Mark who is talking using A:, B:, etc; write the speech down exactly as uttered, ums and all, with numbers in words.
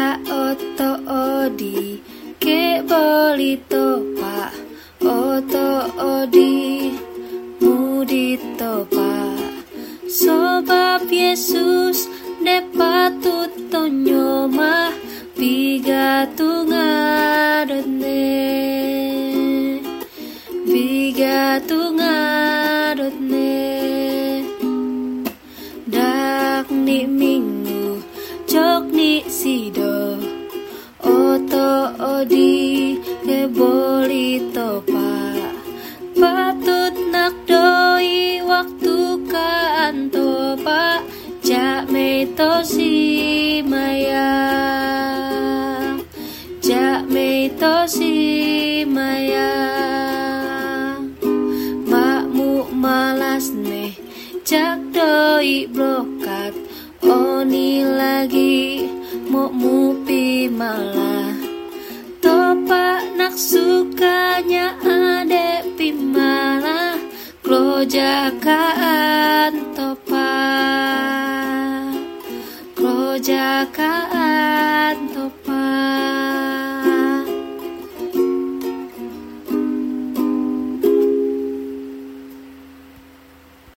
A: oto odi ke boli topa oto odi mudi topa sebab Yesus ne patut tonyoma biga tungadone biga tungadone dak ni minggu jok ni sido oto odi ke boli topa patut nak doi waktu kan topa jak me tosi maya jak me tosi maya makmu malas ne jak doi brokat oni lagi mau mupi malah topa nak sukanya ade pimala klojakaan topa klojakaan